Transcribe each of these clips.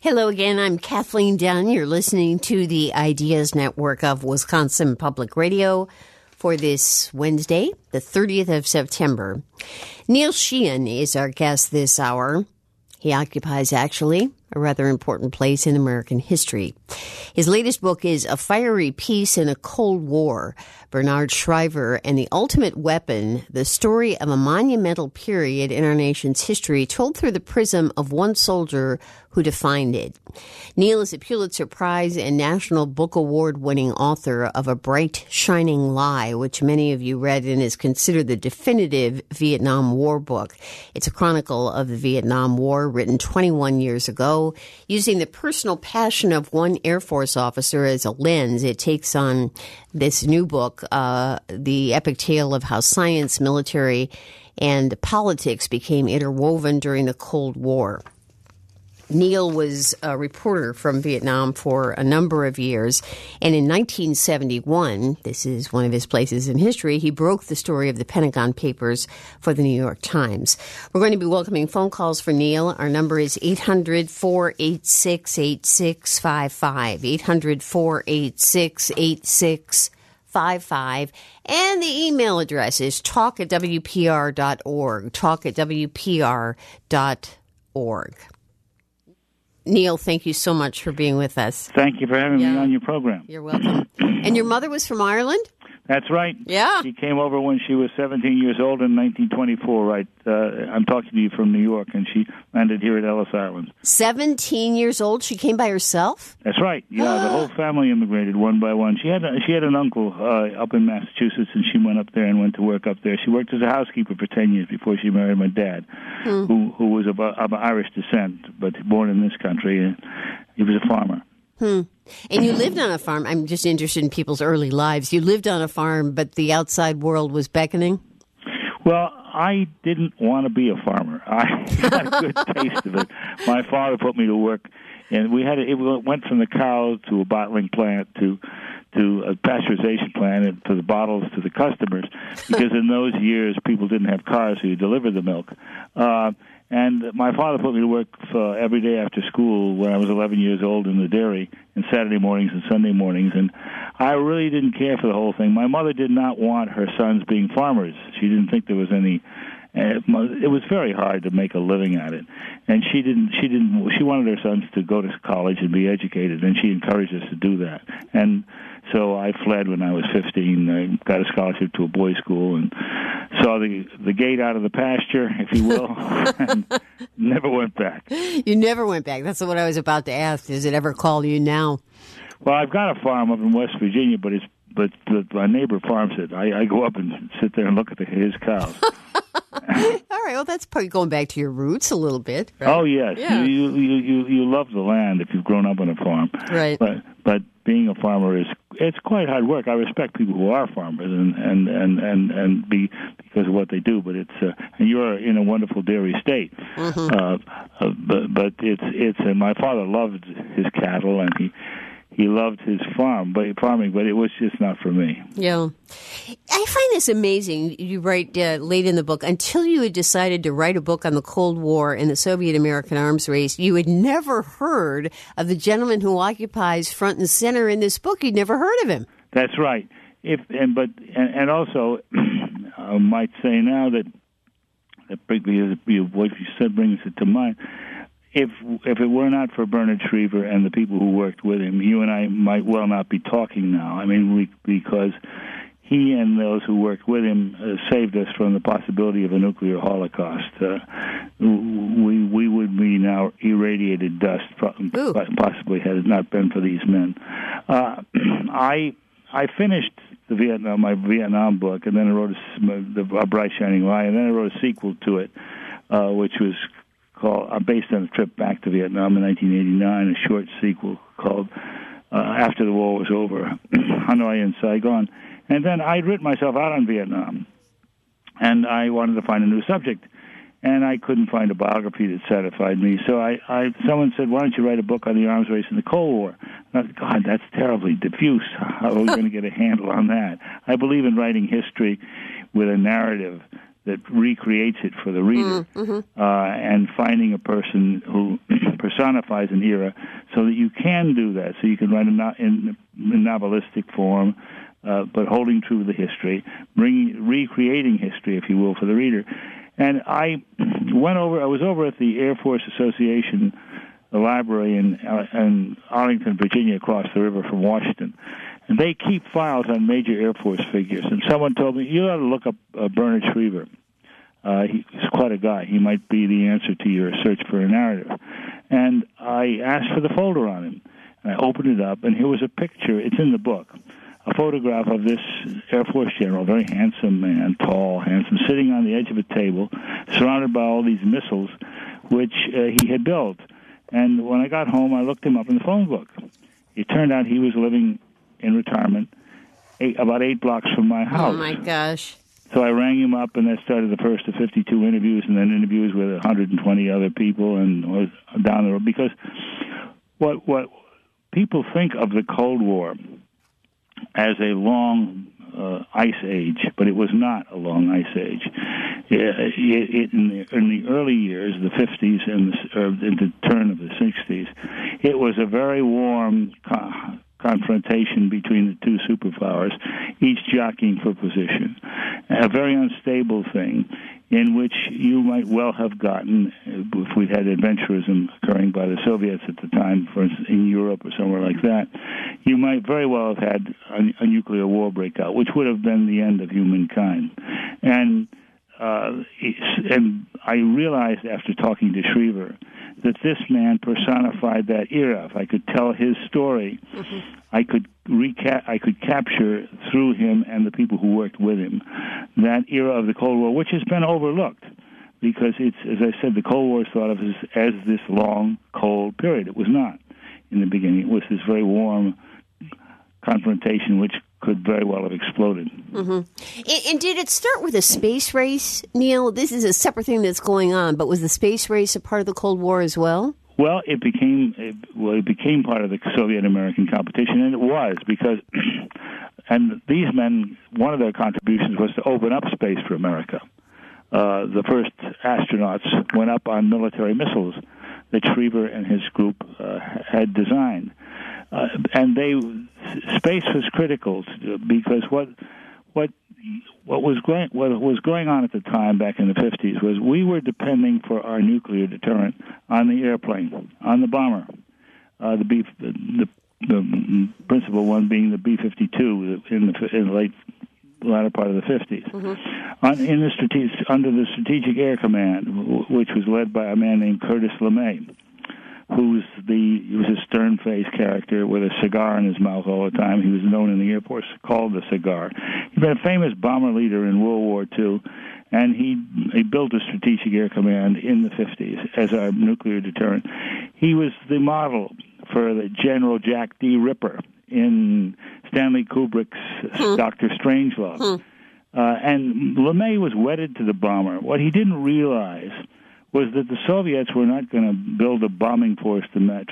Hello again. I'm Kathleen Dunn. You're listening to the Ideas Network of Wisconsin Public Radio for this Wednesday, the 30th of September. Neil Sheehan is our guest this hour. He occupies, actually, a rather important place in American history. His latest book is A Fiery Peace in a Cold War, Bernard Shriver and the Ultimate Weapon, the story of a monumental period in our nation's history told through the prism of one soldier who defined it. Neil is a Pulitzer Prize and National Book Award-winning author of A Bright Shining Lie, which many of you read and is considered the definitive Vietnam War book. It's a chronicle of the Vietnam War written 21 years ago. Using the personal passion of one Air Force officer as a lens, it takes on this new book, the epic tale of how science, military, and politics became interwoven during the Cold War. Neil was a reporter from Vietnam for a number of years, and in 1971, this is one of his places in history, he broke the story of the Pentagon Papers for the New York Times. We're going to be welcoming phone calls for Neil. Our number is 800-486-8655, 800-486-8655, and the email address is talk@wpr.org, talk@wpr.org. Neil, thank you so much for being with us. Thank you for having me on your program. You're welcome. And your mother was from Ireland? That's right. Yeah. She came over when she was 17 years old in 1924, right? I'm talking to you from New York, and she landed here at Ellis Island. 17 years old? She came by herself? That's right. Yeah, the whole family immigrated one by one. She had an uncle up in Massachusetts, and she went up there and went to work up there. She worked as a housekeeper for 10 years before she married my dad, who was of Irish descent, but born in this country. And he was a farmer. And you lived on a farm. I'm just interested in people's early lives. You lived on a farm, but the outside world was beckoning? Well, I didn't want to be a farmer. I had a good taste of it. My father put me to work, and it went from the cow to a bottling plant to a pasteurization plant, and to the bottles to the customers, because in those years people didn't have cars, so you delivered the milk. And my father put me to work every day after school when I was 11 years old in the dairy, and Saturday mornings and Sunday mornings, and I really didn't care for the whole thing. My mother did not want her sons being farmers. She didn't think there was any. It was very hard to make a living at it, and she wanted her sons to go to college and be educated, and she encouraged us to do that. And so I fled when I was 15. I got a scholarship to a boys' school and saw the gate out of the pasture, if you will, and never went back. You never went back. That's what I was about to ask. Does it ever call you now? Well, I've got a farm up in West Virginia, but my neighbor farms it. I go up and sit there and look at his cows. All right. Well, that's probably going back to your roots a little bit. Right? Oh yes, yeah. You love the land if you've grown up on a farm, right? But being a farmer it's quite hard work. I respect people who are farmers and because of what they do. But it's and you're in a wonderful dairy state. Mm-hmm. But it's and my father loved his cattle and he loved his farming, but it was just not for me. Yeah. I find this amazing. You write late in the book, until you had decided to write a book on the Cold War and the Soviet-American arms race, you had never heard of the gentleman who occupies front and center in this book. You'd never heard of him. That's right. And also, I might say now that what you said brings it to mind. If it were not for Bernard Shriver and the people who worked with him, you and I might well not be talking now. I mean, because he and those who worked with him saved us from the possibility of a nuclear holocaust. We would be now irradiated dust, possibly had it not been for these men. I finished my Vietnam book, and then I wrote A Bright Shining Lie, and then I wrote a sequel to it, which was based on a trip back to Vietnam in 1989, a short sequel called After the War Was Over, Hanoi and Saigon. And then I'd written myself out on Vietnam, and I wanted to find a new subject, and I couldn't find a biography that satisfied me. So someone said, why don't you write a book on the arms race in the Cold War? And I thought, God, that's terribly diffuse. How are we going to get a handle on that? I believe in writing history with a narrative that recreates it for the reader, and finding a person personifies an era, so that you can do that. So you can write in novelistic form, but holding true to the history, recreating history, if you will, for the reader. And I was over at the Air Force Association, the library in Arlington, Virginia, across the river from Washington. And they keep files on major Air Force figures. And someone told me, you ought to look up Bernard Schriever. He's quite a guy. He might be the answer to your search for a narrative. And I asked for the folder on him. And I opened it up, and here was a picture. It's in the book. A photograph of this Air Force general, very handsome man, tall, handsome, sitting on the edge of a table, surrounded by all these missiles, which he had built. And when I got home, I looked him up in the phone book. It turned out he was living in retirement about 8 blocks from my house. Oh, my gosh. So I rang him up, and that started the first of 52 interviews, and then interviews with 120 other people, and was down the road. Because what people think of the Cold War as a long ice age, but it was not a long ice age. In the early years, the 50s and the turn of the 60s, it was a very warm confrontation between the two superpowers, each jockeying for position. A very unstable thing in which you might well have gotten, if we'd had adventurism occurring by the Soviets at the time, for instance, in Europe or somewhere like that, you might very well have had a nuclear war break out, which would have been the end of humankind. And I realized after talking to Schriever that this man personified that era. If I could tell his story, I could capture through him and the people who worked with him that era of the Cold War, which has been overlooked because it's, as I said, the Cold War is thought of as this long, cold period. It was not in the beginning. It was this very warm confrontation which could very well have exploded. Mm-hmm. And did it start with a space race, Neil? This is a separate thing that's going on, but was the space race a part of the Cold War as well? Well, it became part of the Soviet-American competition, and it was because, and these men, one of their contributions was to open up space for America. The first astronauts went up on military missiles that Schriever and his group had designed. And space was critical because what was going on at the time back in the 50s was we were depending for our nuclear deterrent on the airplane, on the bomber, the principal one being the B-52 in the latter part of the 50s. Mm-hmm. Under the Strategic Air Command, which was led by a man named Curtis LeMay, he was a stern-faced character with a cigar in his mouth all the time. He was known in the Air Force called the Cigar. He'd been a famous bomber leader in World War II, and he built a Strategic Air Command in the 50s as our nuclear deterrent. He was the model for the General Jack D. Ripper in Stanley Kubrick's Dr. Strangelove. And LeMay was wedded to the bomber. What he didn't realize was that the Soviets were not going to build a bombing force to match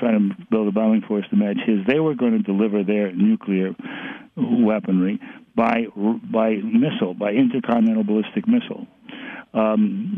his. They were going to deliver their nuclear weaponry by intercontinental ballistic missile. And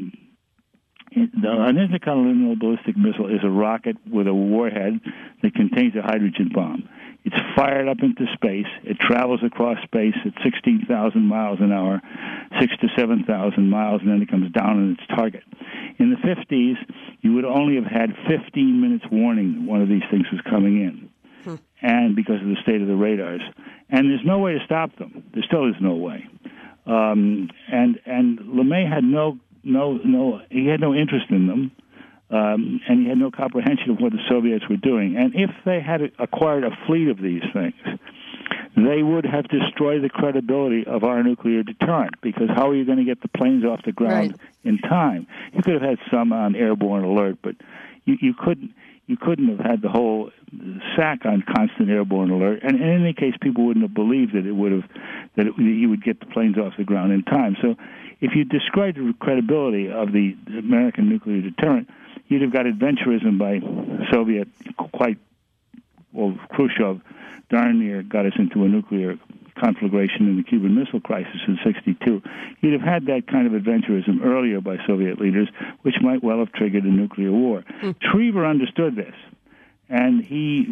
an intercontinental ballistic missile is a rocket with a warhead that contains a hydrogen bomb. It's fired up into space. It travels across space at 16,000 miles an hour, 6,000 to 7,000 miles, and then it comes down on its target. In the 50s, you would only have had 15 minutes warning that one of these things was coming in, and because of the state of the radars. And there's no way to stop them. There still is no way. And LeMay had he had no interest in them. And he had no comprehension of what the Soviets were doing. And if they had acquired a fleet of these things, they would have destroyed the credibility of our nuclear deterrent, because how are you going to get the planes off the ground in time? You could have had some on airborne alert, but you couldn't have had the whole SAC on constant airborne alert. And in any case, people wouldn't have believed that you would get the planes off the ground in time. So if you destroyed the credibility of the American nuclear deterrent, you'd have got adventurism by Khrushchev darn near got us into a nuclear conflagration in the Cuban Missile Crisis in '62. You'd have had that kind of adventurism earlier by Soviet leaders, which might well have triggered a nuclear war. Schriever understood this. And he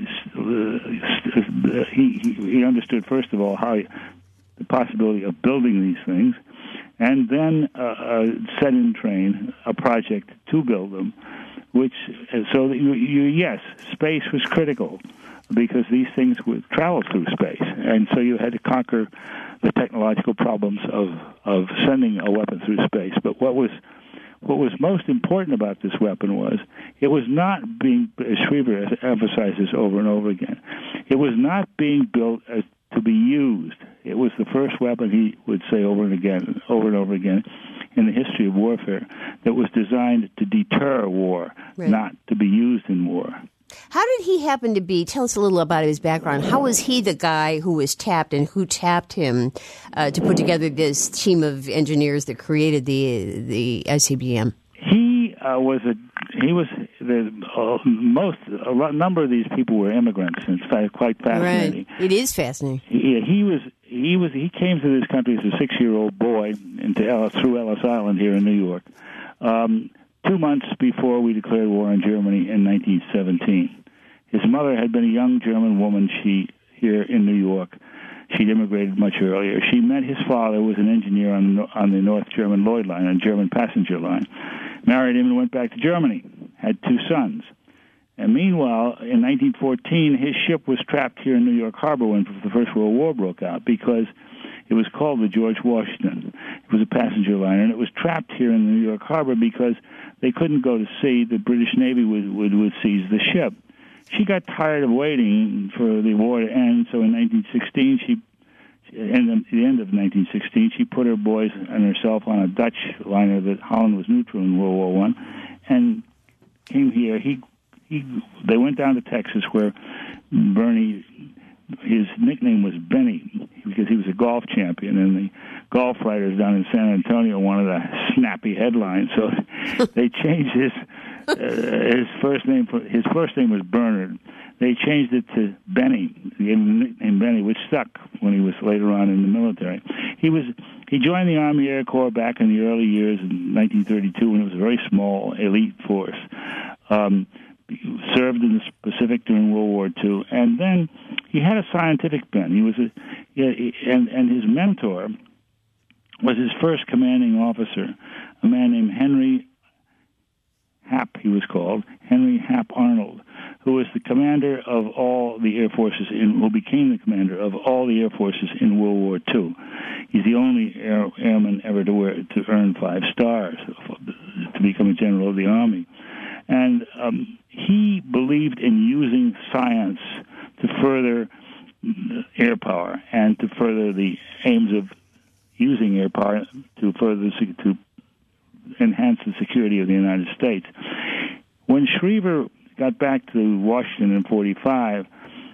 understood, first of all, how the possibility of building these things, and then set in train a project to build them, which, so that yes, space was critical because these things would travel through space, and so you had to conquer the technological problems of sending a weapon through space. But what was most important about this weapon was it was not being, as Schriever emphasizes over and over again, it was not being built to be used. It was the first weapon, he would say over and over again, in the history of warfare that was designed to deter war, right, not to be used in war. How did he happen to be? Tell us a little about his background. How was he the guy who was tapped, and who tapped him to put together this team of engineers that created the ICBM? A number of these people were immigrants, and it's quite fascinating. Right. It is fascinating. He came to this country as a 6-year-old boy through Ellis Island here in New York. 2 months before we declared war on Germany in 1917. His mother had been a young German woman here in New York. She'd immigrated much earlier. She met his father, who was an engineer on the North German Lloyd line, a German passenger line. Married him and went back to Germany. Had 2 sons. And meanwhile, in 1914, his ship was trapped here in New York Harbor when the First World War broke out because it was called the George Washington. It was a passenger liner, and it was trapped here in the New York Harbor because they couldn't go to sea. The British Navy would seize the ship. She got tired of waiting for the war to end, so in 1916, at the end of 1916, she put her boys and herself on a Dutch liner that Holland was neutral in World War I, and came here. They went down to Texas, where Bernie, his nickname was Benny because he was a golf champion, and the golf writers down in San Antonio wanted a snappy headline, so they changed his first name. His first name was Bernard. They changed it to Benny, gave him the nickname Benny, which stuck when he was later on in the military. He joined the Army Air Corps back in the early years in 1932 when it was a very small elite force. Served in the Pacific during World War II, and then he had a scientific bent. And his mentor was his first commanding officer, a man named Henry Hap. He was called Henry Hap Arnold, who was the commander of all the air forces who became the commander of all the air forces in World War II. He's the only airman ever to earn 5 stars to become a general of the Army. And he believed in using science to further air power and to further the aims of using air power to enhance the security of the United States. When Schriever got back to Washington in 1945,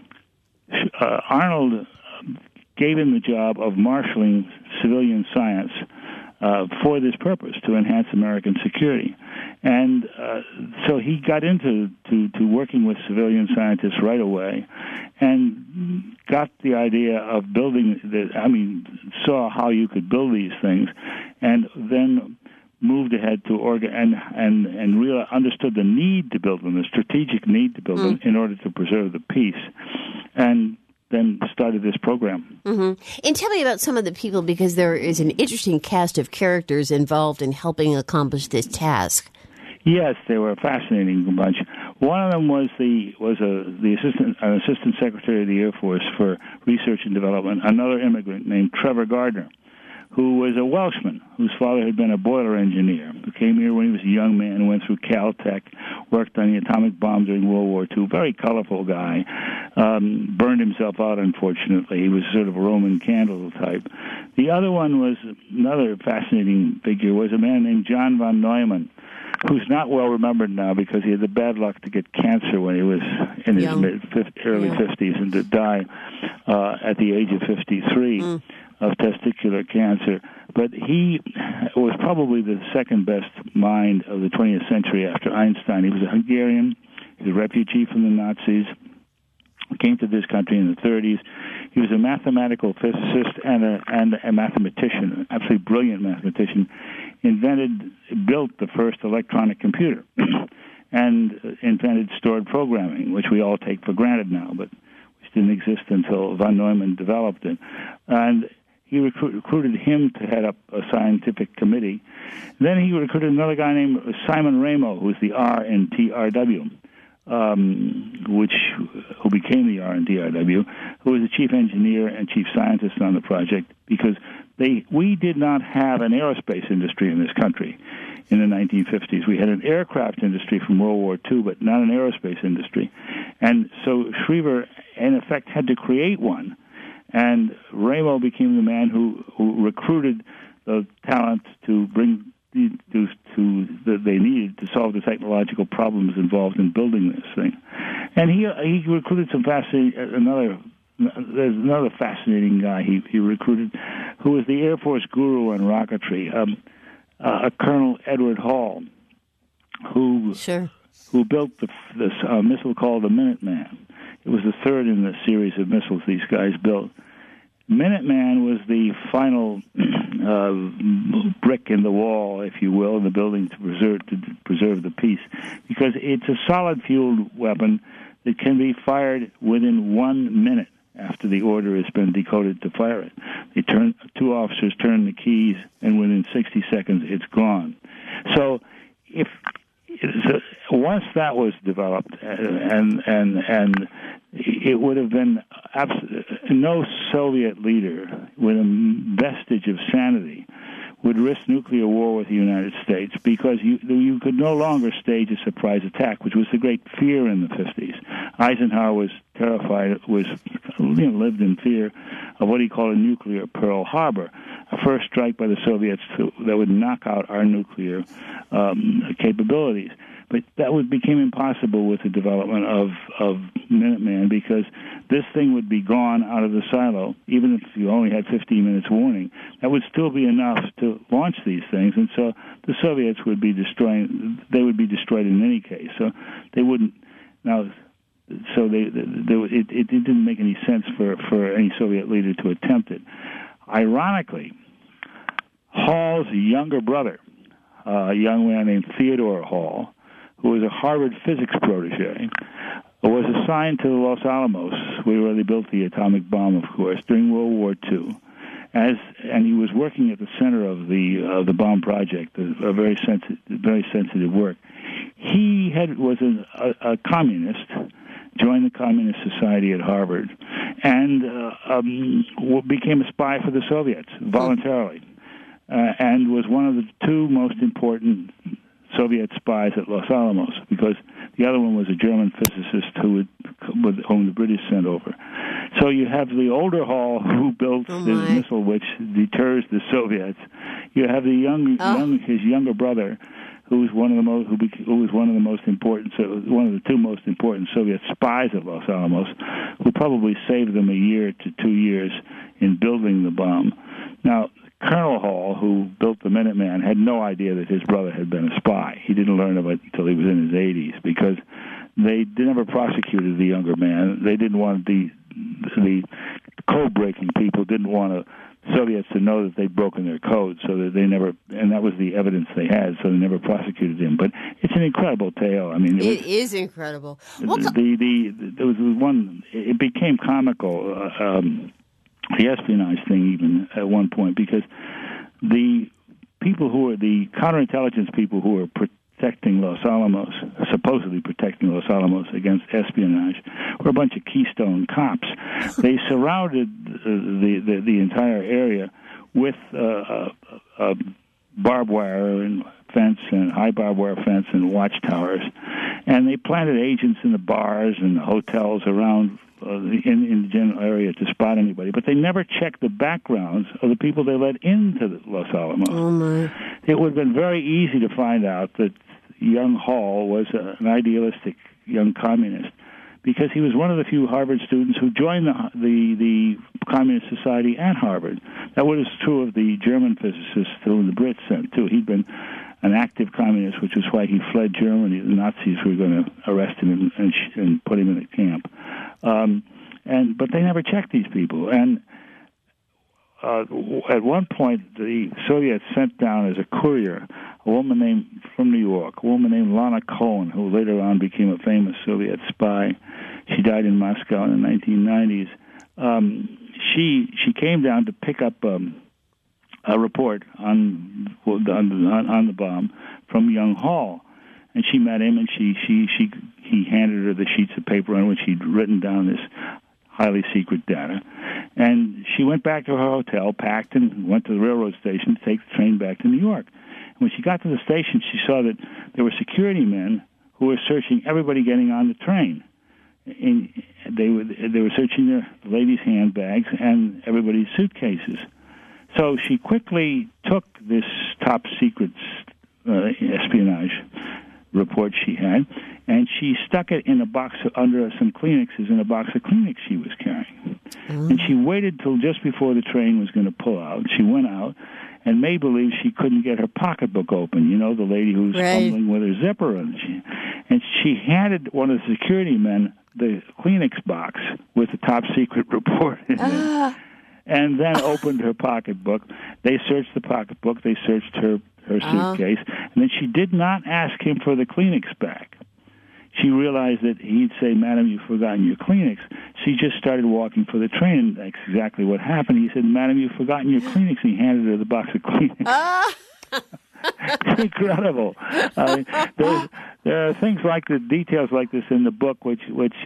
Arnold gave him the job of marshaling civilian science for this purpose, to enhance American security. And so he got into working with civilian scientists right away and got the idea of building saw how you could build these things, and then moved ahead to and really understood the need to build them, the strategic need to build them in order to preserve the peace. And then started this program. Mm-hmm. And tell me about some of the people, because there is an interesting cast of characters involved in helping accomplish this task. Yes, they were a fascinating bunch. One of them was the assistant secretary of the Air Force for Research and Development, another immigrant named Trevor Gardner, who was a Welshman, whose father had been a boiler engineer, who came here when he was a young man, went through Caltech, worked on the atomic bomb during World War II, very colorful guy, burned himself out, unfortunately. He was sort of a Roman candle type. The other one was, another fascinating figure, was a man named John von Neumann, who's not well remembered now because he had the bad luck to get cancer when he was in his early 50s and to die at the age of 53. Of testicular cancer, but he was probably the second best mind of the 20th century after Einstein. He was a Hungarian, he was a refugee from the Nazis, came to this country in the 30s. He was a mathematical physicist and a mathematician, an absolutely brilliant mathematician. Built the first electronic computer, and invented stored programming, which we all take for granted now, but which didn't exist until von Neumann developed it. And he recruited him to head up a scientific committee. Then he recruited another guy named Simon Ramo, who was the R in TRW, who became the R in TRW, who was the chief engineer and chief scientist on the project, because we did not have an aerospace industry in this country in the 1950s. We had an aircraft industry from World War II, but not an aerospace industry. And so Schriever, in effect, had to create one. And Ramo became the man who recruited the talent to bring that they needed to solve the technological problems involved in building this thing. And he recruited some there's another fascinating guy he recruited, who was the Air Force guru on rocketry, a Colonel Edward Hall, who built this missile called the Minuteman. It was the third in the series of missiles these guys built. Minuteman was the final brick in the wall, if you will, in the building to preserve the peace, because it's a solid-fueled weapon that can be fired within 1 minute after the order has been decoded to fire it. Two officers turn the keys, and within 60 seconds, it's gone. So, once that was developed, and it would have been no Soviet leader with a vestige of sanity would risk nuclear war with the United States, because you could no longer stage a surprise attack, which was the great fear in the 50s. Eisenhower was terrified, lived in fear of what he called a nuclear Pearl Harbor, a first strike by the Soviets that would knock out our nuclear capabilities. But that became impossible with the development of Minuteman, because this thing would be gone out of the silo, even if you only had 15 minutes warning. That would still be enough to launch these things, and so the Soviets would be destroyed in any case. So they wouldn't now. So it didn't make any sense for any Soviet leader to attempt it. Ironically, Hall's younger brother, a young man named Theodore Hall, who was a Harvard physics protege, was assigned to Los Alamos, where they built the atomic bomb, of course, during World War II. And he was working at the center of the bomb project, a very sensitive work. He was a communist, joined the Communist Society at Harvard, and became a spy for the Soviets voluntarily, and was one of the two most important Soviet spies at Los Alamos, because the other one was a German physicist whom the British sent over. So you have the older Hall, who built this missile which deters the Soviets. You have his younger brother, who was one of the most important, one of the two most important Soviet spies at Los Alamos, who probably saved them a year to 2 years in building the bomb. Now, Colonel Hall, who built the Minuteman, had no idea that his brother had been a spy. He didn't learn of it until he was in his 80s, because they never prosecuted the younger man. They didn't want the code-breaking people didn't want the Soviets to know that they'd broken their code, so that they never, and that was the evidence they had, so they never prosecuted him. But it's an incredible tale. I mean, it is incredible. There was one. It became comical. The espionage thing, even at one point, because the counterintelligence people who were protecting Los Alamos, supposedly protecting Los Alamos against espionage, were a bunch of Keystone cops. They surrounded the entire area with barbed wire and fence and high barbed wire fence and watchtowers, and they planted agents in the bars and the hotels around in the general area to spot anybody, but they never checked the backgrounds of the people they let into Los Alamos. Oh my! It would have been very easy to find out that young Hall was an idealistic young communist, because he was one of the few Harvard students who joined the Communist Society at Harvard. That was true of the German physicists whom the Brits sent too. He'd been an active communist, which is why he fled Germany. The Nazis were going to arrest him and put him in a camp. And but they never checked these people. And at one point, the Soviets sent down as a courier a woman from New York, a woman named Lana Cohen, who later on became a famous Soviet spy. She died in Moscow in the 1990s. She came down to pick up a report on the bomb from Young Hall, and she met him, and he handed her the sheets of paper on which he'd written down this highly secret data. And she went back to her hotel, packed, and went to the railroad station to take the train back to New York. And when she got to the station, she saw that there were security men who were searching everybody getting on the train. And they were searching the ladies' handbags and everybody's suitcases. So she quickly took this top secret espionage report she had, and she stuck it in a box under some Kleenexes in a box of Kleenex she was carrying. And she waited till just before the train was going to pull out. She went out and made believe she couldn't get her pocketbook open. You know, the lady who was fumbling with her zipper. And she handed one of the security men the Kleenex box with the top secret report in it, and then opened her pocketbook. They searched the pocketbook. They searched her suitcase. And then she did not ask him for the Kleenex back. She realized that he'd say, "Madam, you've forgotten your Kleenex." She just started walking for the train, and that's exactly what happened. He said, "Madam, you've forgotten your Kleenex." And he handed her the box of Kleenex. It's incredible. There are things like the details like this in the book, which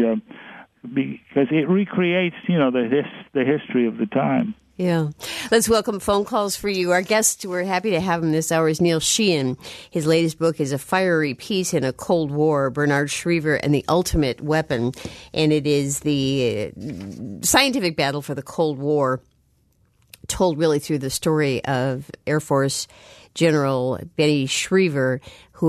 because it recreates, the history of the time. Yeah. Let's welcome phone calls for you. Our guest, we're happy to have him this hour, is Neil Sheehan. His latest book is A Fiery Peace in a Cold War, Bernard Schriever and the Ultimate Weapon. And it is the scientific battle for the Cold War, told really through the story of Air Force General Benny Schriever, who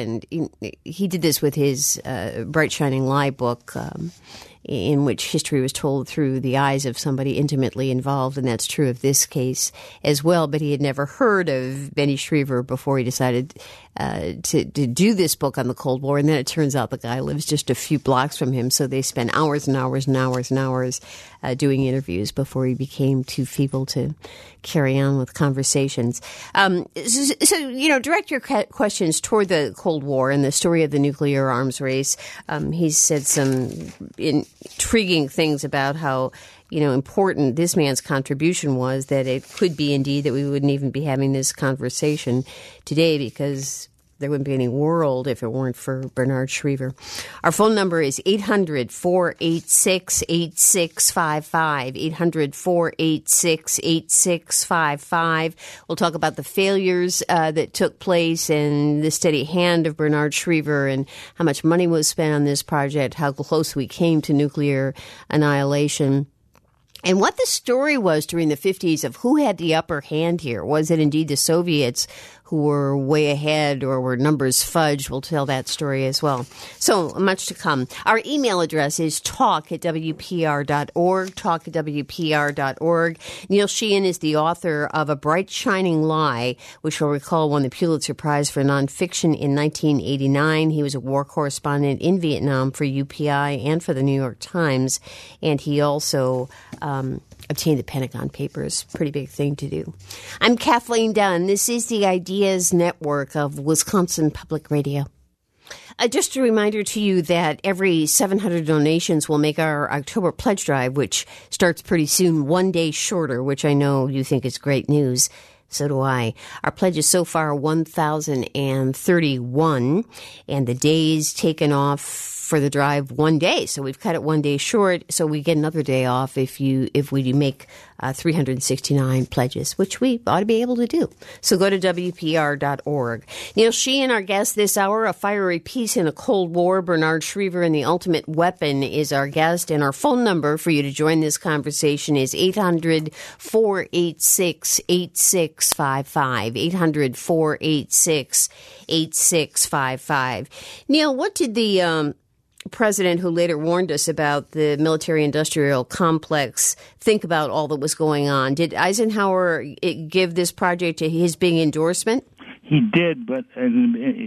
he did this with his Bright Shining Lie book, in which history was told through the eyes of somebody intimately involved, and that's true of this case as well. But he had never heard of Benny Schriever before he decided to do this book on the Cold War, and then it turns out the guy lives just a few blocks from him, so they spent hours and hours and hours and hours doing interviews before he became too feeble to carry on with conversations. So, direct your questions toward the Cold War and the story of the nuclear arms race. He's said some intriguing things about how important this man's contribution was, that it could be indeed that we wouldn't even be having this conversation today because there wouldn't be any world if it weren't for Bernard Schriever. Our phone number is 800-486-8655, 800-486-8655. We'll talk about the failures that took place and the steady hand of Bernard Schriever and how much money was spent on this project, how close we came to nuclear annihilation. And what the story was during the 50s of who had the upper hand here. Was it indeed the Soviets who were way ahead, or were numbers fudged? We'll tell that story as well. So much to come. Our email address is talk@wpr.org, talk@wpr.org. Neil Sheehan is the author of A Bright Shining Lie, which you'll recall won the Pulitzer Prize for nonfiction in 1989. He was a war correspondent in Vietnam for UPI and for the New York Times, and he also obtained the Pentagon Papers. Pretty big thing to do. I'm Kathleen Dunn. This is the Ideas Network of Wisconsin Public Radio. Just a reminder to you that every 700 donations will make our October pledge drive, which starts pretty soon, one day shorter, which I know you think is great news. So do I. Our pledge is so far 1,031, and the days taken off for the drive one day. So we've cut it one day short, so we get another day off if we make 369 pledges, which we ought to be able to do. So go to WPR.org. Neil Sheehan, our guest this hour, A Fiery Peace in a Cold War, Bernard Schriever and the Ultimate Weapon is our guest, and our phone number for you to join this conversation is 800-486-8655, 800-486-8655. Neil, what did the president, who later warned us about the military-industrial complex, think about all that was going on? Did Eisenhower give this project his big endorsement? He did, but as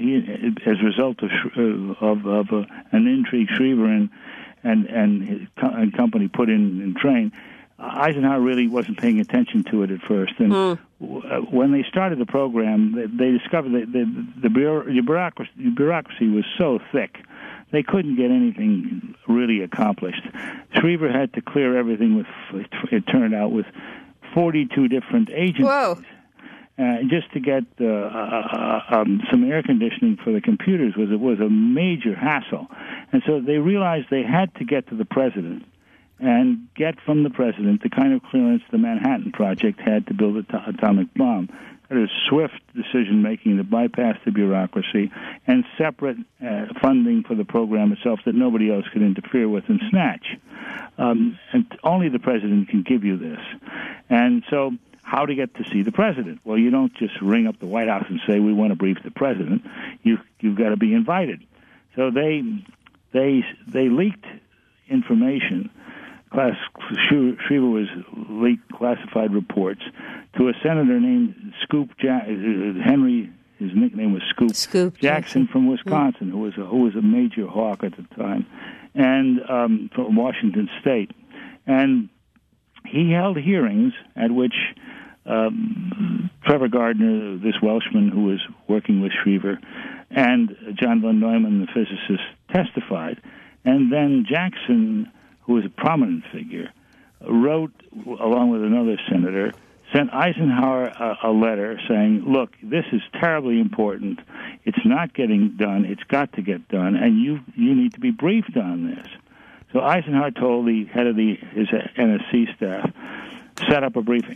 a result of an intrigue, Schriever and and company put in and trained, Eisenhower really wasn't paying attention to it at first. And when they started the program, they discovered that the bureaucracy was so thick, they couldn't get anything really accomplished. Schriever had to clear everything with, it turned out, with 42 different agencies. Whoa. Just to get some air conditioning for the computers was a major hassle. And so they realized they had to get to the president and get from the president the kind of clearance the Manhattan Project had to build an atomic bomb. That is swift decision-making to bypass the bureaucracy and separate funding for the program itself that nobody else could interfere with and snatch. And only the president can give you this. And so how to get to see the president? Well, you don't just ring up the White House and say, we want to brief the president. You've got to be invited. So they leaked information. Schriever was leaked classified reports to a senator named Scoop Henry. His nickname was Scoop Jackson from Wisconsin, who was a major hawk at the time, and from Washington State. And he held hearings at which Trevor Gardner, this Welshman who was working with Schriever, and John von Neumann, the physicist, testified. And then Jackson, who was a prominent figure, wrote, along with another senator, sent Eisenhower a letter saying, look, this is terribly important. It's not getting done. It's got to get done, and you need to be briefed on this. So Eisenhower told the head of his NSC staff, set up a briefing.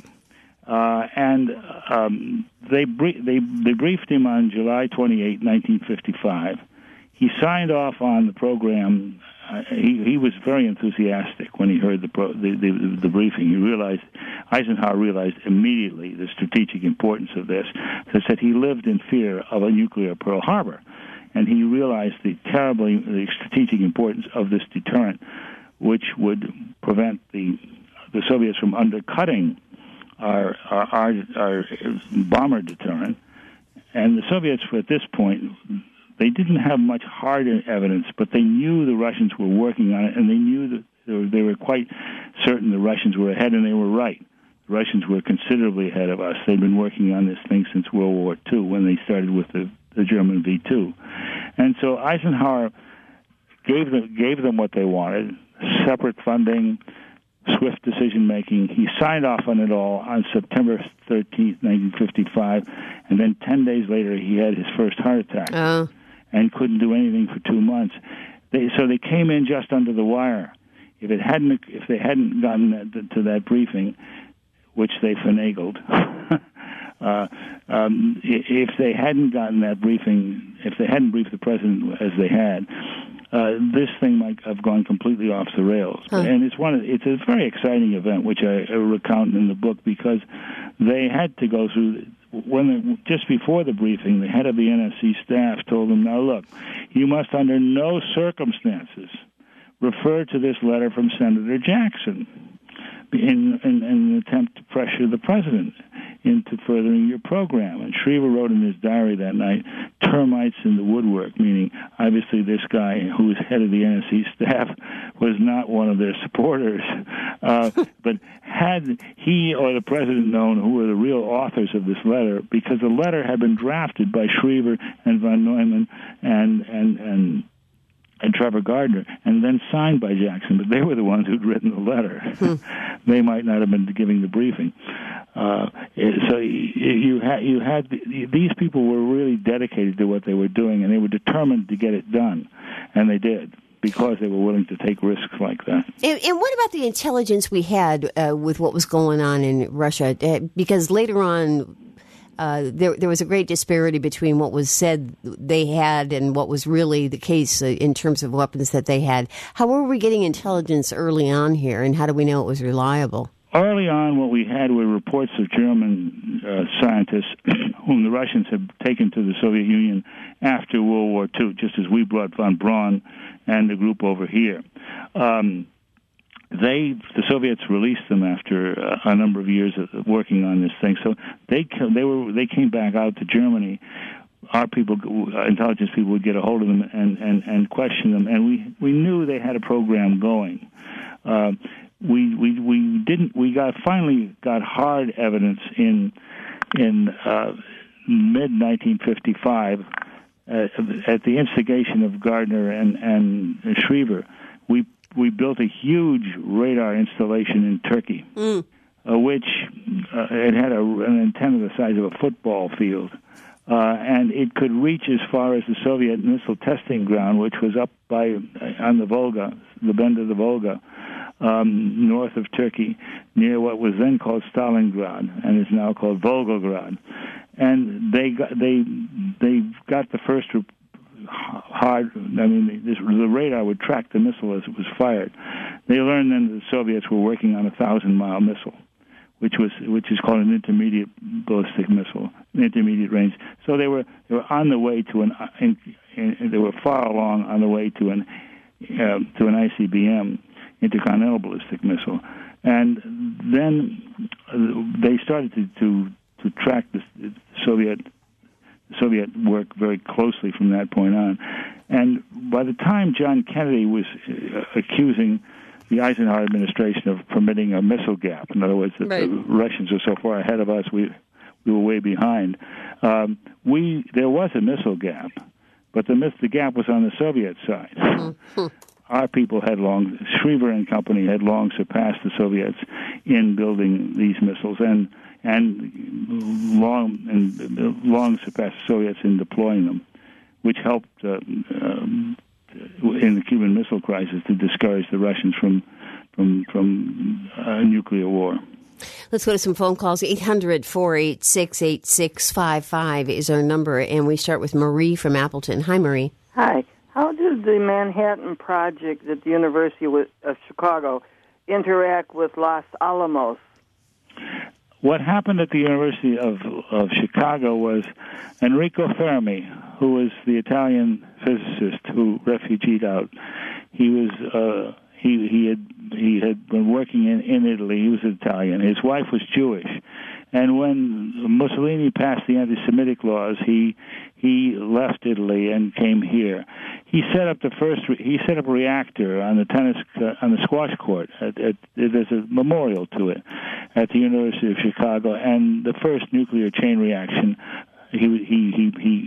They briefed him on July 28, 1955. He signed off on the program. He was very enthusiastic when he heard the briefing. Eisenhower realized immediately the strategic importance of this. So said he lived in fear of a nuclear Pearl Harbor, and he realized the strategic importance of this deterrent, which would prevent the Soviets from undercutting our bomber deterrent. And the Soviets, at this point, they didn't have much hard evidence, but they knew the Russians were working on it, and they knew that they were quite certain the Russians were ahead, and they were right. The Russians were considerably ahead of us. They'd been working on this thing since World War II, when they started with the German V-2. And so Eisenhower gave them what they wanted, separate funding, swift decision-making. He signed off on it all on September 13th, 1955, and then 10 days later he had his first heart attack and couldn't do anything for 2 months. So they came in just under the wire. If they hadn't gotten to that briefing, which they finagled, if they hadn't gotten that briefing, if they hadn't briefed the president as they had, this thing might have gone completely off the rails. And it's a very exciting event, which I recount in the book, because they had to go through. Just before the briefing, the head of the NSC staff told them, now look, you must under no circumstances refer to this letter from Senator Jackson in an attempt to pressure the president into furthering your program. And Schriever wrote in his diary that night, termites in the woodwork, meaning obviously this guy who was head of the NSC staff was not one of their supporters. But had he or the president known who were the real authors of this letter, because the letter had been drafted by Schriever and von Neumann and Trevor Gardner, and then signed by Jackson, but they were the ones who'd written the letter. They might not have been giving the briefing. So you had these people were really dedicated to what they were doing, and they were determined to get it done, and they did, because they were willing to take risks like that. And what about the intelligence we had with what was going on in Russia? Because later on, there was a great disparity between what was said they had and what was really the case in terms of weapons that they had. How were we getting intelligence early on here, and how do we know it was reliable? Early on, what we had were reports of German scientists whom the Russians had taken to the Soviet Union after World War II, just as we brought von Braun and the group over here. The Soviets released them after a number of years of working on this thing. So they came back out to Germany. Our people, intelligence people, would get a hold of them and question them. And we knew they had a program going. We finally got hard evidence in mid 1955 at the instigation of Gardner and Schriever. We built a huge radar installation in Turkey, which it had an antenna the size of a football field, and it could reach as far as the Soviet missile testing ground, which was up on the Volga, the bend of the Volga, north of Turkey, near what was then called Stalingrad and is now called Volgograd. And they got the first the radar would track the missile as it was fired. They learned then that the Soviets were working on a 1,000-mile missile, which is called an intermediate ballistic missile, an intermediate range. So they were on the way to they were far along on the way to an ICBM, intercontinental ballistic missile, and then they started to track the Soviet work very closely from that point on. And by the time John Kennedy was accusing the Eisenhower administration of permitting a missile gap, in other words, that the Russians were so far ahead of us, we were way behind. There was a missile gap, but the gap was on the Soviet side. Mm-hmm. Our people Schriever and company had long surpassed the Soviets in building these missiles, and long surpassed the Soviets in deploying them, which helped in the Cuban Missile Crisis to discourage the Russians from nuclear war. Let's go to some phone calls. 800-486-8655 is our number, and we start with Marie from Appleton. Hi, Marie. Hi. How does the Manhattan Project at the University of Chicago interact with Los Alamos? What happened at the University of Chicago was Enrico Fermi, who was the Italian physicist who refugeed out. He was he had been working in Italy. He was Italian. His wife was Jewish, and when Mussolini passed the anti-Semitic laws, he left Italy and came here. He set up He set up a reactor on the squash court. There's a memorial to it at the University of Chicago, and the first nuclear chain reaction he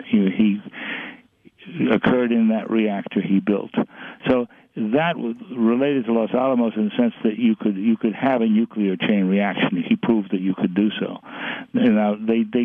occurred in that reactor he built. So that was related to Los Alamos in the sense that you could have a nuclear chain reaction. He proved that you could do so. Now,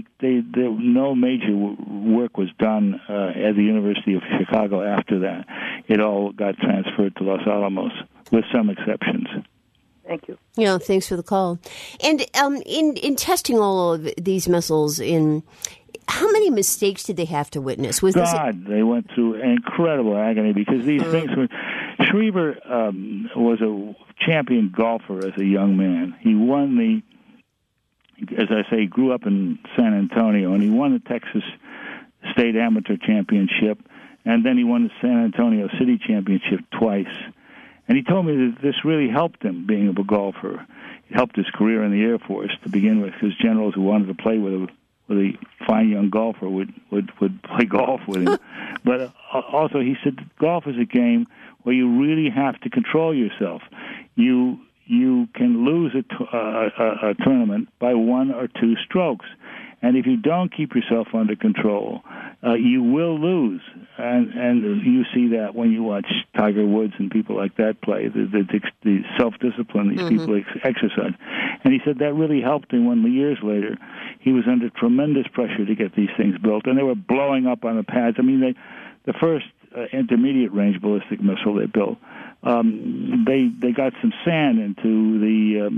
no major work was done at the University of Chicago after that. It all got transferred to Los Alamos, with some exceptions. Thank you. Yeah, thanks for the call. And in testing all of these missiles, how many mistakes did they have to witness? They went through incredible agony because these things were... Schriever was a champion golfer as a young man. He won as I say, grew up in San Antonio, and he won the Texas State Amateur Championship, and then he won the San Antonio City Championship twice. And he told me that this really helped him, being a golfer. It helped his career in the Air Force to begin with, because generals who wanted to play with a fine young golfer would play golf with him. But also, he said, golf is a game where you really have to control yourself. You can lose a tournament by 1 or 2 strokes, and if you don't keep yourself under control, you will lose. And you see that when you watch Tiger Woods and people like that play, the self-discipline these people exercise. And he said that really helped him when years later he was under tremendous pressure to get these things built, and they were blowing up on the pads. I mean, the first intermediate range ballistic missile they built, they got some sand into the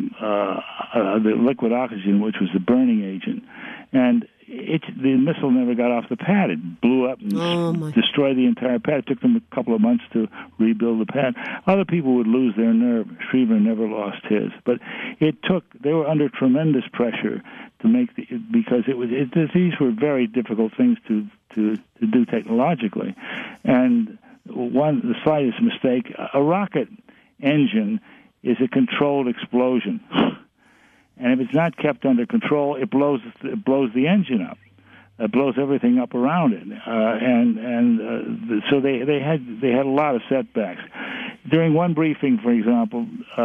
liquid oxygen, which was the burning agent, and the missile never got off the pad. It blew up and destroyed the entire pad. It took them a couple of months to rebuild the pad. Other people would lose their nerve. Schriever never lost his, but they were under tremendous pressure to make because these were very difficult things to do technologically, and the slightest mistake, a rocket engine is a controlled explosion. And if it's not kept under control, it blows the engine up. It blows everything up around it, so they had a lot of setbacks. during one briefing, for example,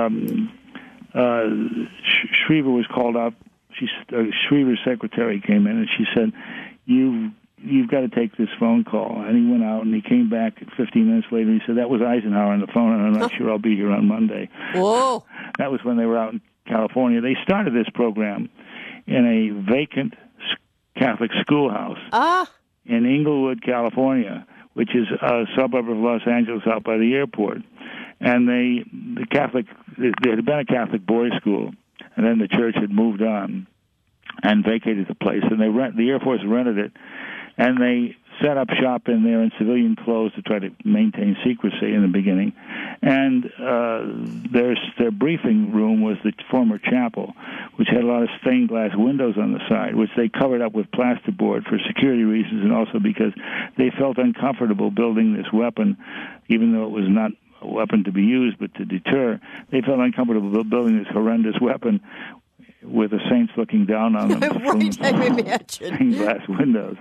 Schriever was called up. Schriever's secretary came in, and she said, You've got to take this phone call. And he went out, and he came back 15 minutes later. He said, that was Eisenhower on the phone, and I'm not sure I'll be here on Monday. Whoa. That was when they were out in California. They started this program in a vacant Catholic schoolhouse in Inglewood, California, which is a suburb of Los Angeles out by the airport. And there had been a Catholic boys' school, and then the church had moved on and vacated the place, and the Air Force rented it, and they set up shop in there in civilian clothes to try to maintain secrecy in the beginning. And their briefing room was the former chapel, which had a lot of stained glass windows on the side, which they covered up with plasterboard for security reasons, and also because they felt uncomfortable building this weapon, even though it was not a weapon to be used, but to deter. They felt uncomfortable building this horrendous weapon with the saints looking down on them right, I imagine. Stained glass windows.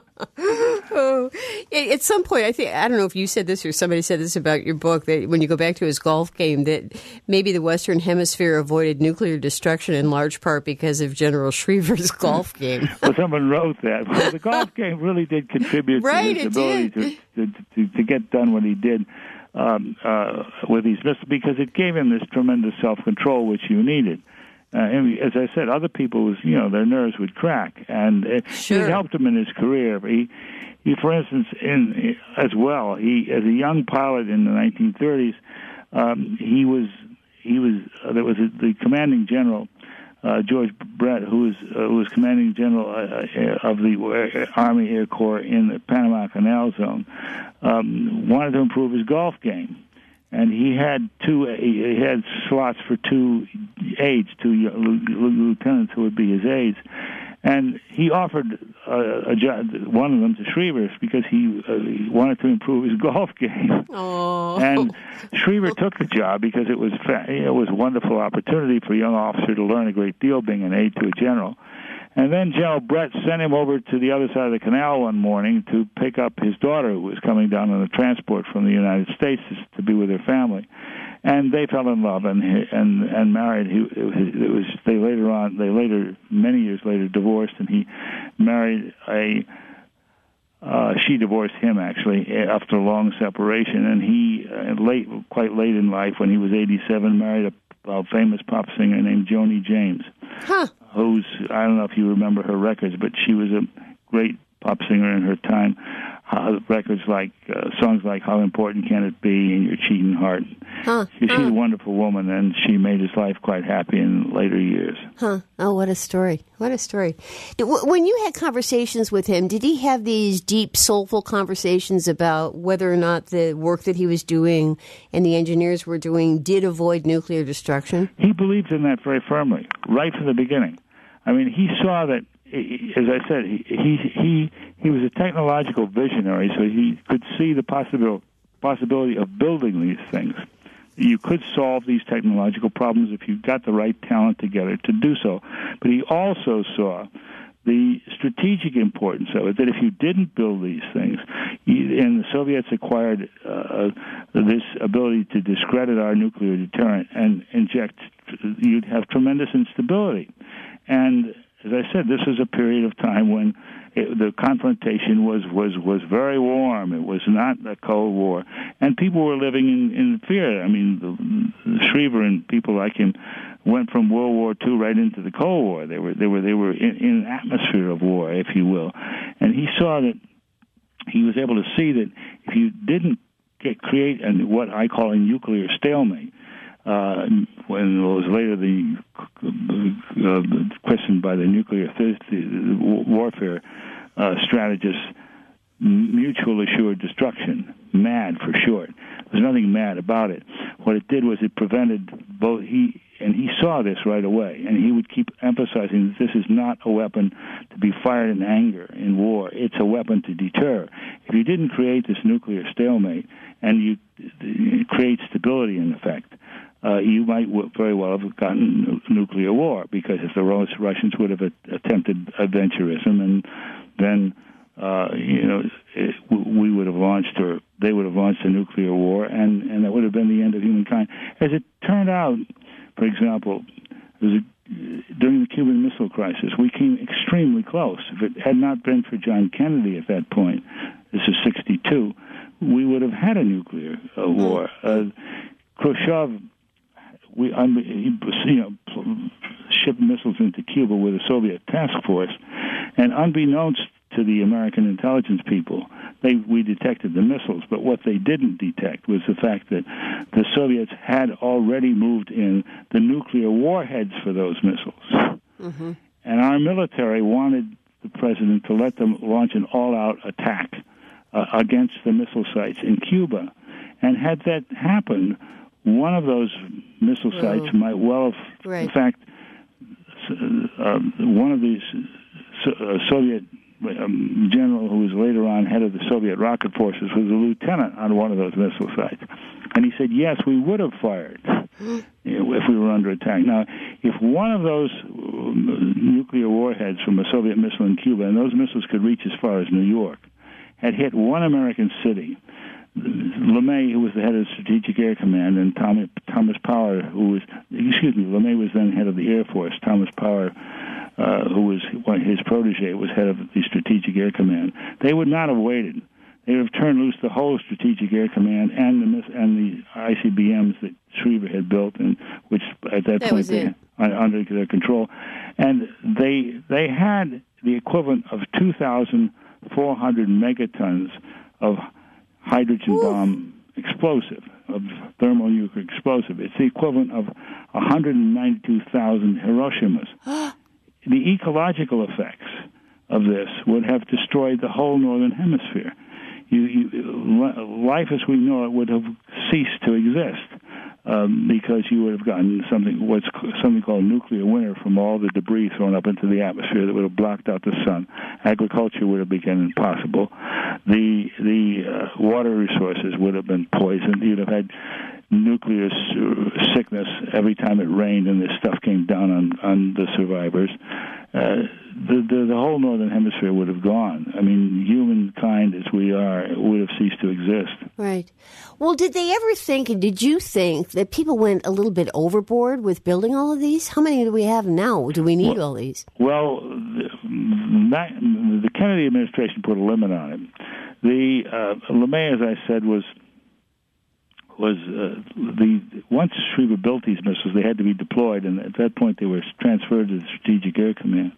At some point, I don't know if you said this or somebody said this about your book, that when you go back to his golf game, that maybe the Western Hemisphere avoided nuclear destruction in large part because of General Schriever's golf game. Well, someone wrote that. Well, the golf game really did contribute to his ability to get done what he did with these missiles, because it gave him this tremendous self-control which you needed. And as I said, other people, their nerves would crack, and it helped him in his career. He for instance, as a young pilot in the 1930s, there was the commanding general, George Brett, who was commanding general of the Army Air Corps in the Panama Canal Zone, wanted to improve his golf game. And he had slots for two lieutenants who would be his aides, and he offered one of them to Schriever because he wanted to improve his golf game. Oh. And Schriever took the job because it was a wonderful opportunity for a young officer to learn a great deal, being an aide to a general. And then General Brett sent him over to the other side of the canal one morning to pick up his daughter, who was coming down on a transport from the United States to be with her family. And they fell in love and married. Many years later, divorced, and he married she divorced him, actually, after a long separation. And he, quite late in life, when he was 87, married a famous pop singer named Joni James. Huh. I don't know if you remember her records, but she was a great pop singer in her time. Records like, songs like How Important Can It Be and Your Cheating Heart. She's a wonderful woman, and she made his life quite happy in later years. Huh. Oh, what a story. What a story. When you had conversations with him, did he have these deep, soulful conversations about whether or not the work that he was doing and the engineers were doing did avoid nuclear destruction? He believed in that very firmly, right from the beginning. I mean, he saw that, as I said, he was a technological visionary, so he could see the possibility of building these things. You could solve these technological problems if you got the right talent together to do so. But he also saw the strategic importance of it, that if you didn't build these things, and the Soviets acquired this ability to discredit our nuclear deterrent and inject, you'd have tremendous instability. And as I said, this was a period of time when the confrontation was very warm. It was not a Cold War, and people were living in fear. I mean, Schriever and people like him went from World War II right into the Cold War. They were in an atmosphere of war, if you will, and he saw that. He was able to see that if you didn't create what I call a nuclear stalemate, when it was later questioned by the nuclear warfare strategists, mutual assured destruction, MAD for short. There's nothing mad about it. What it did was it prevented both. He saw this right away, and he would keep emphasizing that this is not a weapon to be fired in anger in war. It's a weapon to deter. If you didn't create this nuclear stalemate and you create stability in effect, you might very well have gotten nuclear war, because if the Russians would have attempted adventurism, and then we would have launched or they would have launched a nuclear war, and that would have been the end of humankind. As it turned out, for example, during the Cuban Missile Crisis, we came extremely close. If it had not been for John Kennedy at that point, this is 1962, we would have had a nuclear war. Khrushchev, shipped missiles into Cuba with a Soviet task force, and unbeknownst to the American intelligence people, we detected the missiles, but what they didn't detect was the fact that the Soviets had already moved in the nuclear warheads for those missiles. Mm-hmm. And our military wanted the president to let them launch an all-out attack against the missile sites in Cuba. And had that happened, one of those missile sites might well have, in fact, one of these Soviet general who was later on head of the Soviet rocket forces was a lieutenant on one of those missile sites. And he said, yes, we would have fired if we were under attack. Now, if one of those nuclear warheads from a Soviet missile in Cuba, and those missiles could reach as far as New York, had hit one American city, LeMay, who was the head of the Strategic Air Command, and Thomas Power, LeMay was then head of the Air Force. Thomas Power, who was his protege, was head of the Strategic Air Command. They would not have waited. They would have turned loose the whole Strategic Air Command and the ICBMs that Schriever had built, and which at that point they under their control. And they had the equivalent of 2,400 megatons of hydrogen bomb explosive, of thermonuclear explosive. It's the equivalent of 192,000 Hiroshimas. The ecological effects of this would have destroyed the whole northern hemisphere. Life as we know it would have ceased to exist because you would have gotten something called nuclear winter from all the debris thrown up into the atmosphere that would have blocked out the sun. Agriculture would have become impossible. The water resources would have been poisoned. You'd have had nuclear sickness every time it rained, and this stuff came down on the survivors. The whole northern hemisphere would have gone. I mean, humankind as we are would have ceased to exist. Right. Well, did they ever think, and did you think, that people went a little bit overboard with building all of these? How many do we have now? Do we need all these? Well, the Kennedy administration put a limit on it. LeMay, as I said, was once Schriever built these missiles, they had to be deployed, and at that point they were transferred to the Strategic Air Command.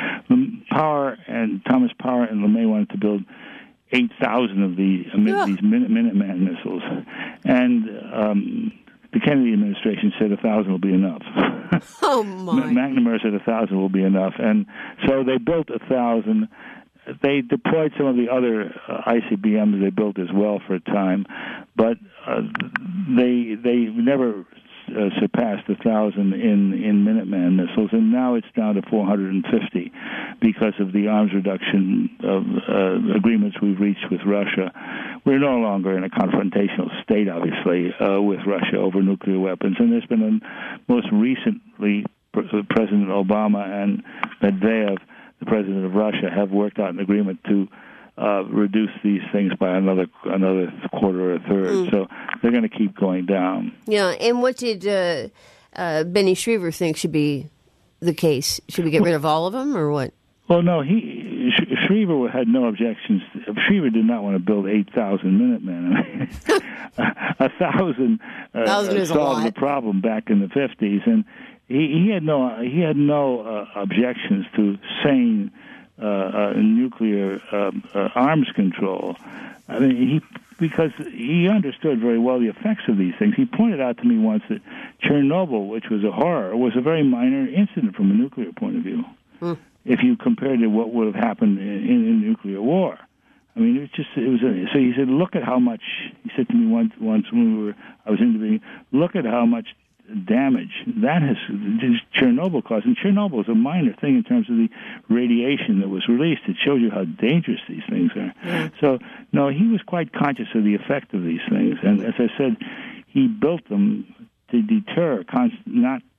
Thomas Power and LeMay wanted to build 8,000 of these Minuteman missiles, and the Kennedy administration said 1,000 will be enough. Oh my! McNamara said 1,000 will be enough, and so they built 1,000. They deployed some of the other ICBMs they built as well for a time, but they never surpassed 1,000 in Minuteman missiles, and now it's down to 450 because of the arms reduction agreements we've reached with Russia. We're no longer in a confrontational state, obviously, with Russia over nuclear weapons, and there's been most recently President Obama and Medvedev, the president of Russia, have worked out an agreement to reduce these things by another quarter or a third. So they're going to keep going down. Yeah, and what did Benny Schriever think should be the case? Should we get rid of all of them, or what? Well, no, Schriever had no objections. Schriever did not want to build 8,000 Minutemen. 1,000 solved the problem back in the 50s, and he had no objections to sane nuclear arms control. I mean, because he understood very well the effects of these things. He pointed out to me once that Chernobyl, which was a horror, was a very minor incident from a nuclear point of view. If you compared to what would have happened in a nuclear war. I mean, so he said, look at how much, he said to me once when I was interviewing, look at how much damage that has Chernobyl caused. And Chernobyl is a minor thing in terms of the radiation that was released. It shows you how dangerous these things are. Yeah. So, no, he was quite conscious of the effect of these things. And as I said, he built them to deter, not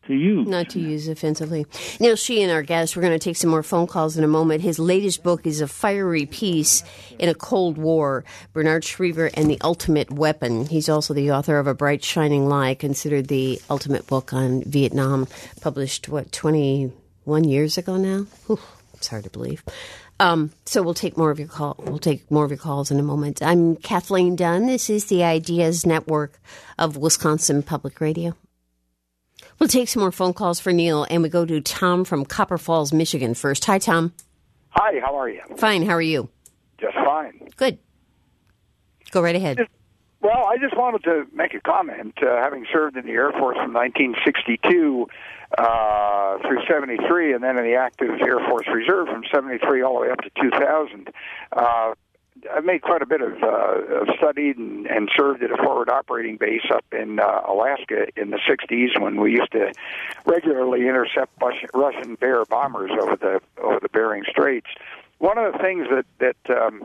to use. Not to use offensively. Neil Sheehan, our guest. We're going to take some more phone calls in a moment. His latest book is A Fiery Peace in a Cold War, Bernard Schriever and the Ultimate Weapon. He's also the author of A Bright Shining Lie, considered the ultimate book on Vietnam, published, 21 years ago now? Whew, it's hard to believe. So we'll take more of your calls in a moment. I'm Kathleen Dunn. This is the Ideas Network of Wisconsin Public Radio. We'll take some more phone calls for Neil, and we go to Tom from Copper Falls, Michigan first. Hi, Tom. Hi, how are you? Fine. How are you? Just fine. Good. Go right ahead. Well, I just wanted to make a comment. Having served in the Air Force from 1962 through 73, and then in the active Air Force Reserve from 73 all the way up to 2000, I've made quite a bit of studied and served at a forward operating base up in Alaska in the 60s when we used to regularly intercept Russian Bear bombers over the Bering Straits. One of the things that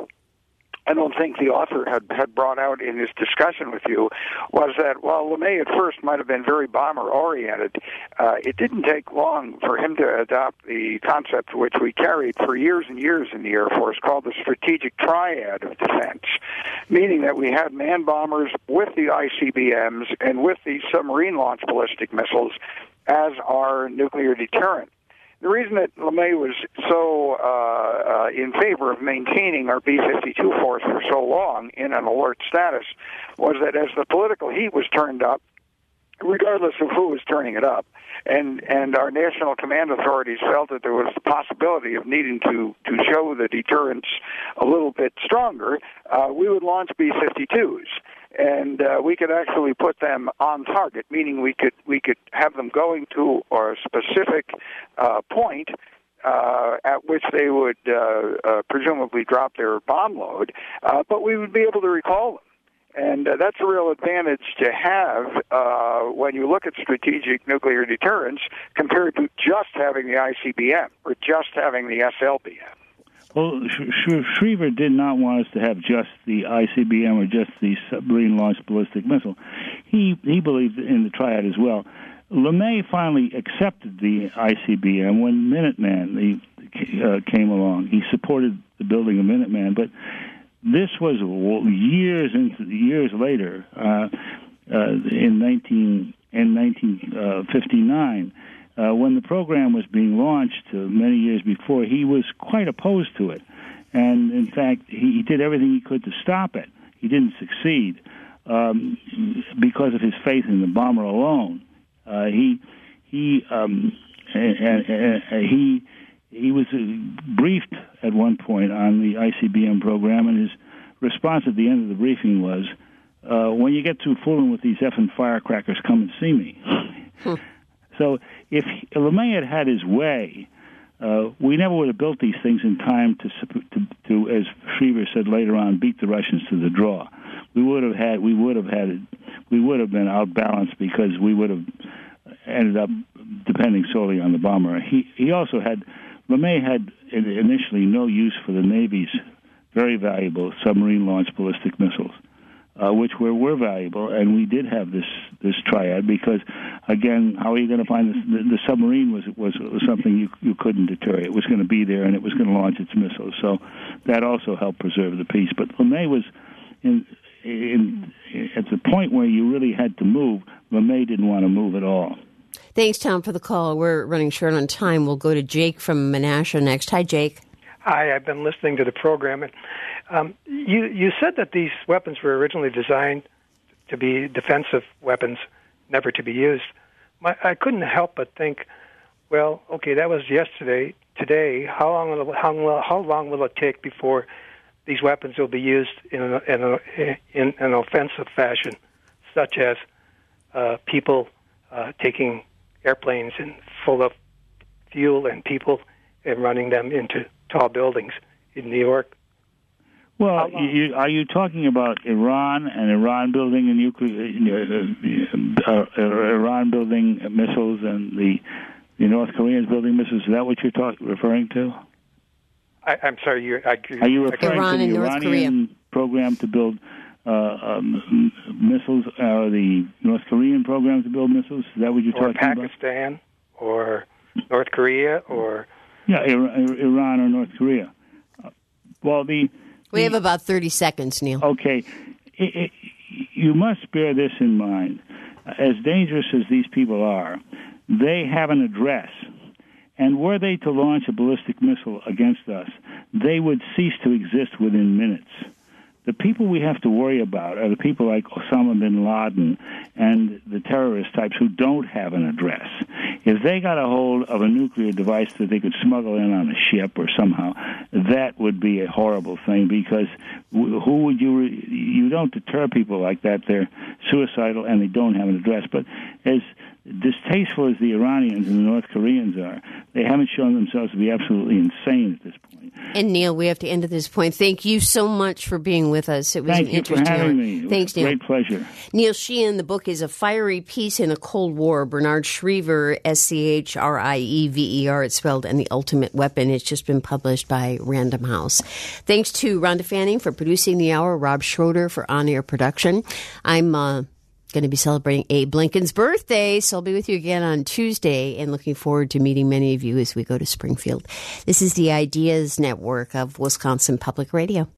I don't think the author had brought out in his discussion with you was that while LeMay at first might have been very bomber-oriented, it didn't take long for him to adopt the concept which we carried for years and years in the Air Force called the strategic triad of defense, meaning that we had manned bombers with the ICBMs and with the submarine-launched ballistic missiles as our nuclear deterrent. The reason that LeMay was so in favor of maintaining our B-52 force for so long in an alert status was that as the political heat was turned up, regardless of who was turning it up, and our national command authorities felt that there was the possibility of needing to show the deterrence a little bit stronger, we would launch B-52s. And we could actually put them on target, meaning we could have them going to a specific point at which they would presumably drop their bomb load, but we would be able to recall them. And that's a real advantage to have when you look at strategic nuclear deterrence compared to just having the ICBM or just having the SLBM. Well, Schriever did not want us to have just the ICBM or just the submarine-launched ballistic missile. He believed in the triad as well. LeMay finally accepted the ICBM when Minuteman came along. He supported the building of Minuteman, but this was years later, in 1959. When the program was being launched many years before, he was quite opposed to it. And, in fact, he did everything he could to stop it. He didn't succeed because of his faith in the bomber alone. He was briefed at one point on the ICBM program, and his response at the end of the briefing was, when you get through fooling with these effing firecrackers, come and see me. So if LeMay had had his way, we never would have built these things in time to, as Schriever said later on, beat the Russians to the draw. We would have been outbalanced because we would have ended up depending solely on the bomber. LeMay had initially no use for the Navy's very valuable submarine-launched ballistic missiles, which were valuable, and we did have this triad because, again, how are you going to find this? The submarine was something you couldn't deter. It was going to be there, and it was going to launch its missiles. So that also helped preserve the peace. But LeMay was at the point where you really had to move. LeMay didn't want to move at all. Thanks, Tom, for the call. We're running short on time. We'll go to Jake from Menasha next. Hi, Jake. Hi, I've been listening to the program. And you said that these weapons were originally designed to be defensive weapons, never to be used. I couldn't help but think, well, okay, that was yesterday. Today, how long will it take before these weapons will be used in an offensive fashion, such as people taking airplanes full of fuel and people and running them into tall buildings in New York? Well, are you talking about Iran and Iran building a nuclear, Iran building missiles and the North Koreans building missiles? Is that what you're referring to? I'm sorry. Are you referring Iran to the and North Iranian Korea program to build missiles, the North Korean program to build missiles? Is that what you're talking about? Or Pakistan, or North Korea, or... Yeah, Iran or North Korea. We have about 30 seconds, Neil. Okay. You must bear this in mind. As dangerous as these people are, they have an address. And were they to launch a ballistic missile against us, they would cease to exist within minutes. The people we have to worry about are the people like Osama bin Laden and the terrorist types who don't have an address. If they got a hold of a nuclear device that they could smuggle in on a ship or somehow, that would be a horrible thing, because who would you don't deter people like that. They're suicidal and they don't have an address. But as distasteful as the Iranians and the North Koreans are, they haven't shown themselves to be absolutely insane at this point. And Neil, we have to end at this point. Thank you so much for being with us. It was an interesting. Thank you for having me. Thanks, Neil. Great pleasure. Neil Sheehan. The book is A Fiery Peace in a Cold War. Bernard Schriever, Schriever, it's spelled, and The Ultimate Weapon. It's just been published by Random House. Thanks to Rhonda Fanning for producing the hour, Rob Schroeder for on-air production. I'm going to be celebrating Abe Lincoln's birthday, so I'll be with you again on Tuesday, and looking forward to meeting many of you as we go to Springfield. This is the Ideas Network of Wisconsin Public Radio.